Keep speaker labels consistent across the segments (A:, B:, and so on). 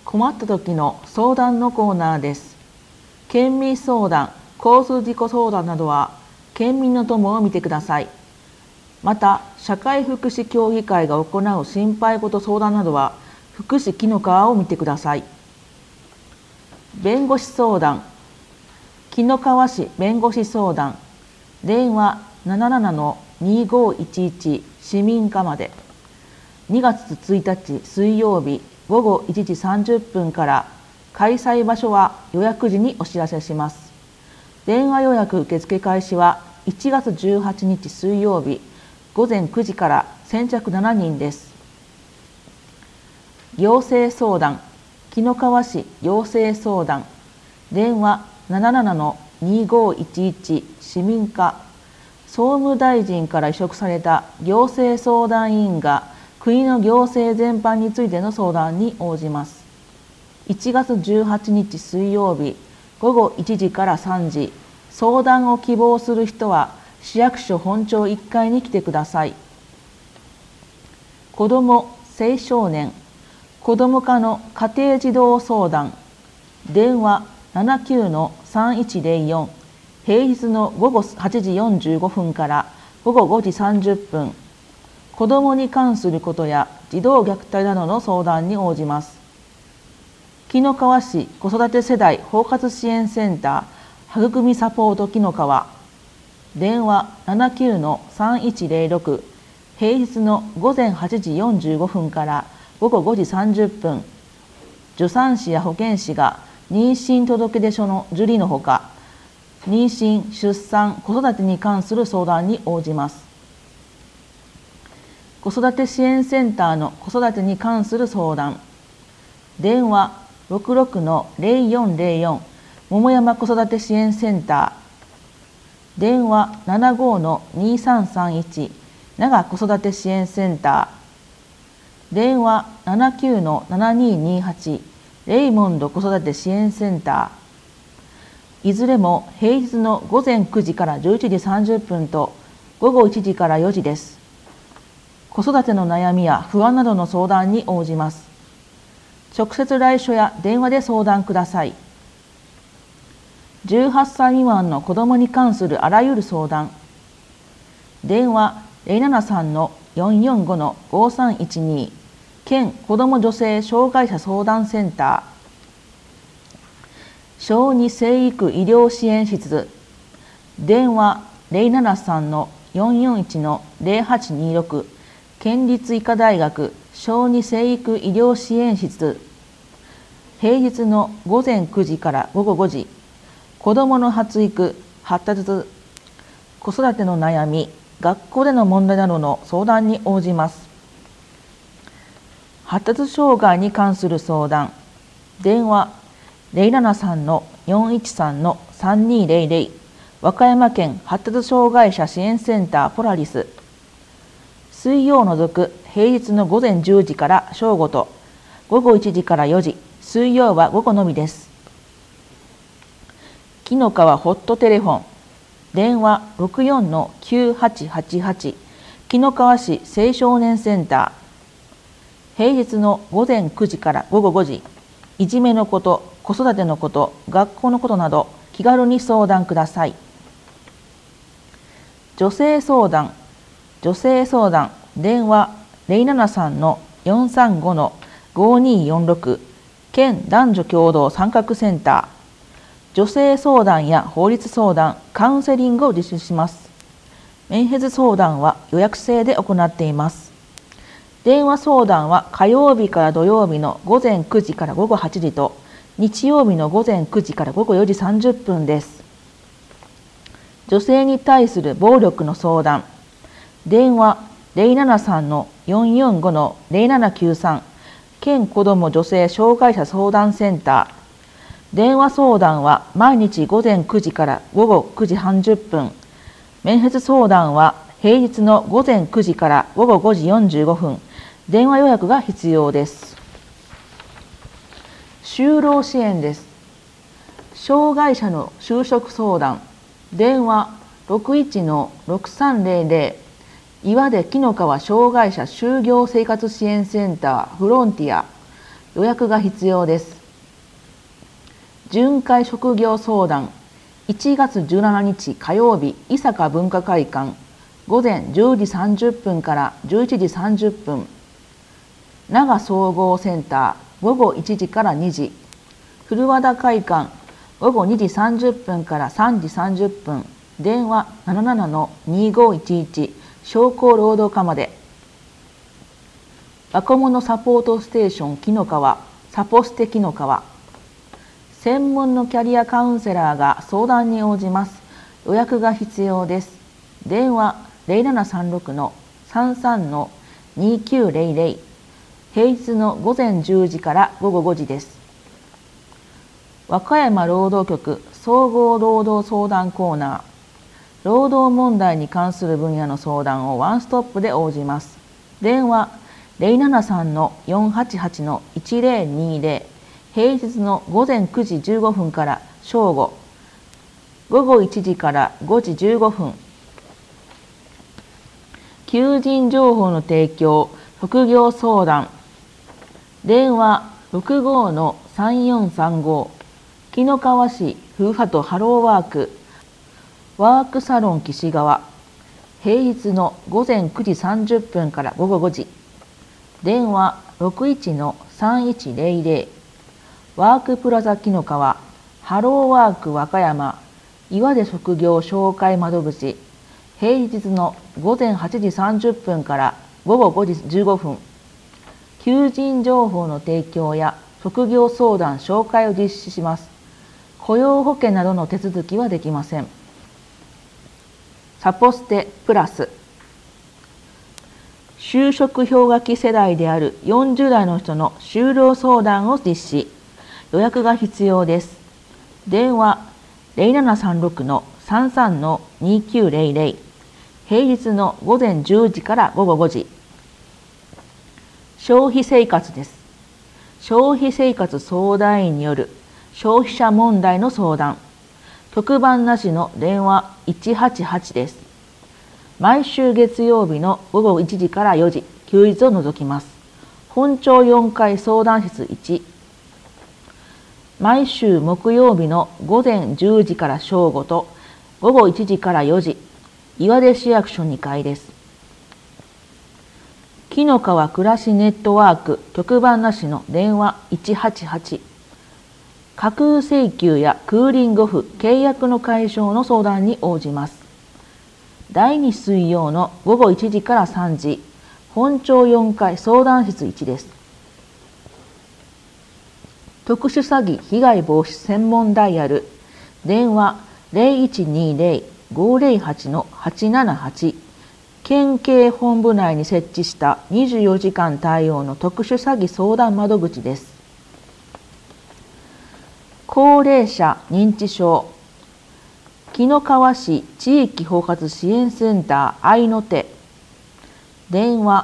A: 困った時の相談のコーナーです。県民相談、交通事故相談などは県民の友を見てください。また、社会福祉協議会が行う心配事相談などは福祉紀の川を見てください。弁護士相談、紀の川市弁護士相談、電話77-2511市民課まで。2月1日水曜日午後1時30分から、開催場所は予約時にお知らせします。電話予約受付開始は1月18日水曜日午前9時から先着7人です。行政相談、紀の川市行政相談、電話77-2511市民課。総務大臣から委嘱された行政相談委員が国の行政全般についての相談に応じます。1月18日水曜日午後1時から3時、相談を希望する人は市役所本庁1階に来てください。子ども・青少年、子ども課の家庭児童相談、電話79-3104、平日の午後8時45分から午後5時30分、子どもに関することや児童虐待などの相談に応じます。紀の川市子育て世代包括支援センターはぐくみサポート紀の川、電話79-3106、平日の午前8時45分から午後5時30分、助産師や保健師が妊娠届出書の受理のほか、妊娠・出産・子育てに関する相談に応じます。子育て支援センターの子育てに関する相談、電話66-0404桃山子育て支援センター、電話75-2331長子育て支援センター、電話79-7228レイモンド子育て支援センター。いずれも平日の午前9時から11時30分と午後1時から4時です。子育ての悩みや不安などの相談に応じます。直接来所や電話で相談ください。18歳未満の子どもに関するあらゆる相談、電話073-445-5312県子ども女性障害者相談センター、小児生育医療支援室、電話073-441-0826県立医科大学小児生育医療支援室、平日の午前9時から午後5時、子どもの発育・発達、子育ての悩み、学校での問題などの相談に応じます。発達障害に関する相談、電話073-413-3200和歌山県発達障害者支援センターポラリス。水曜を除く平日の午前10時から正午と午後1時から4時、水曜は午後のみです。紀の川ホットテレフォン、電話64-9888紀の川市青少年センター、平日の午前9時から午後5時、いじめのこと、子育てのこと、学校のことなど気軽に相談ください。女性相談、電話073-435-5246県男女共同参画センター、女性相談や法律相談、カウンセリングを実施します。面接相談は予約制で行っています。電話相談は火曜日から土曜日の午前9時から午後8時と日曜日の午前9時から午後4時30分です。女性に対する暴力の相談、電話073-445-0793県子ども女性障害者相談センター、電話相談は毎日午前9時から午後9時30分、面接相談は平日の午前9時から午後5時45分、電話予約が必要です。就労支援です。障害者の就職相談、電話61-6300岩出紀の川障害者就業生活支援センターフロンティア、 予約が必要です。巡回職業相談1月17日火曜日伊坂文化会館午前10時30分から11時30分長総合センター午後1時から2時古和田会館午後2時30分から3時30分電話 77-2511 商工労働課まで。若者サポートステーション紀の川サポステ紀の川専門のキャリアカウンセラーが相談に応じます。予約が必要です。電話 0736-33-2900 平日の午前10時から午後5時です。和歌山労働局総合労働相談コーナー労働問題に関する分野の相談をワンストップで応じます。電話 073-488-1020 平日の午前9時15分から正午午後1時から5時15分求人情報の提供副業相談電話 65-3435 紀の川市ふうはとハローワークワークサロン岸川平日の午前9時30分から午後5時電話 61-3100 ワークプラザ紀の川ハローワーク和歌山岩出職業紹介窓口平日の午前8時30分から午後5時15分求人情報の提供や職業相談紹介を実施します。雇用保険などの手続きはできません。サポステプラス就職氷河期世代である40代の人の就労相談を実施。予約が必要です。電話 0736-33-2900 平日の午前10時から午後5時消費生活です。消費生活相談員による消費者問題の相談特番なしの電話188です。毎週月曜日の午後1時から4時休日を除きます。本庁4階相談室1毎週木曜日の午前10時から正午と午後1時から4時岩出市役所2階です。紀の川暮らしネットワーク局番なしの電話188架空請求やクーリングオフ契約の解消の相談に応じます。第2水曜の午後1時から3時本庁4階相談室1です。特殊詐欺被害防止専門ダイヤル電話 0120-508-878 県警本部内に設置した24時間対応の特殊詐欺相談窓口です。高齢者認知症紀の川市地域包括支援センター愛の手電話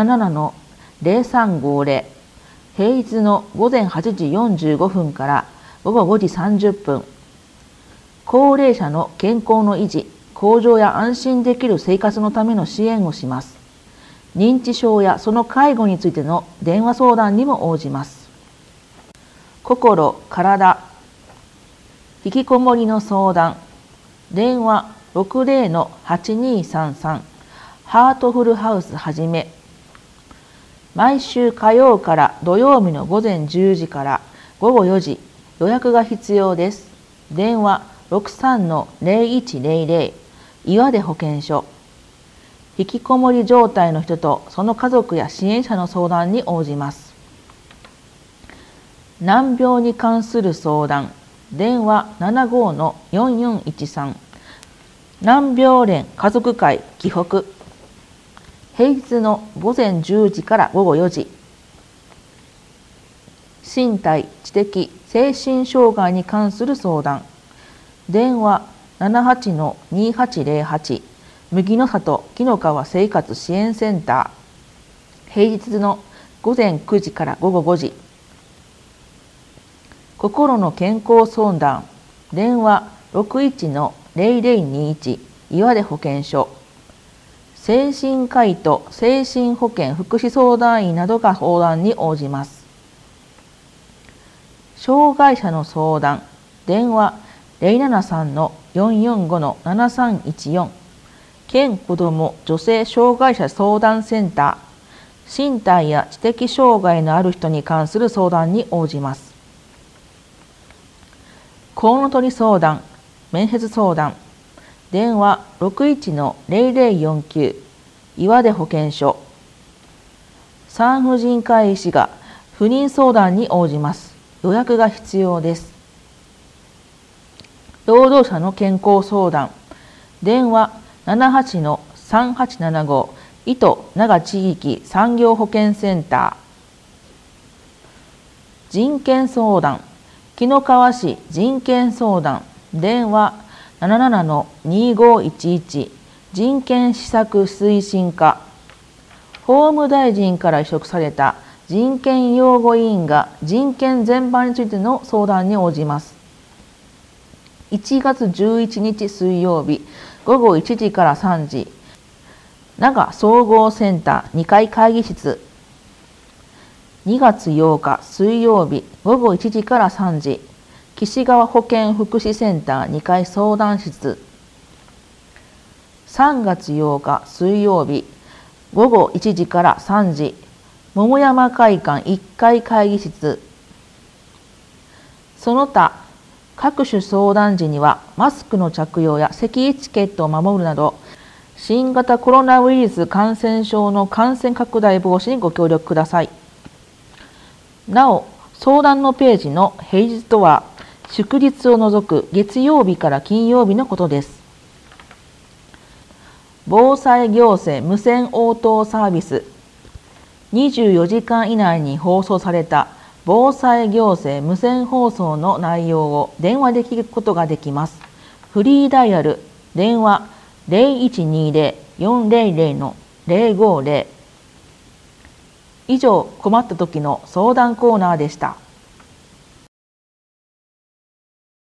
A: 77-0350 平日の午前8時45分から午後5時30分高齢者の健康の維持向上や安心できる生活のための支援をします。認知症やその介護についての電話相談にも応じます。心、体引きこもりの相談電話 60-8233 ハートフルハウスはじめ毎週火曜から土曜日の午前10時から午後4時予約が必要です。電話 63-0100 岩出保健所引きこもり状態の人とその家族や支援者の相談に応じます。難病に関する相談電話 75-4413 難病連家族会紀北平日の午前10時から午後4時身体・知的・精神障害に関する相談電話 78-2808 麦の里紀の川生活支援センター平日の午前9時から午後5時心の健康相談電話 61-0021 岩出保健所精神科医と精神保健福祉相談員などが相談に応じます。 障害者の相談、電話073-445-7314、県子ども女性障害者相談センター、身体や知的障害のある人に関する相談に応じます。コウノトリ相談、面接相談、電話61-0049、岩出保健所。産婦人科医師が不妊相談に応じます。予約が必要です。労働者の健康相談、電話78-3875、糸長地域産業保健センター。人権相談、紀の川市人権相談、電話77-2511、人権施策推進課。法務大臣から委嘱された人権擁護委員が人権全般についての相談に応じます。1月11日水曜日午後1時から3時、長総合センター2階会議室。2月8日水曜日午後1時から3時、岸川保健福祉センター2階相談室。3月8日水曜日午後1時から3時、桃山会館1階会議室。その他、各種相談時にはマスクの着用や咳エチケットを守るなど、新型コロナウイルス感染症の感染拡大防止にご協力ください。なお、相談のページの平日とは祝日を除く月曜日から金曜日のことです。防災行政無線応答サービス。24時間以内に放送された防災行政無線放送の内容を電話で聞くことができます。フリーダイヤル、電話0120-400-050。以上、困った時の相談コーナーでした。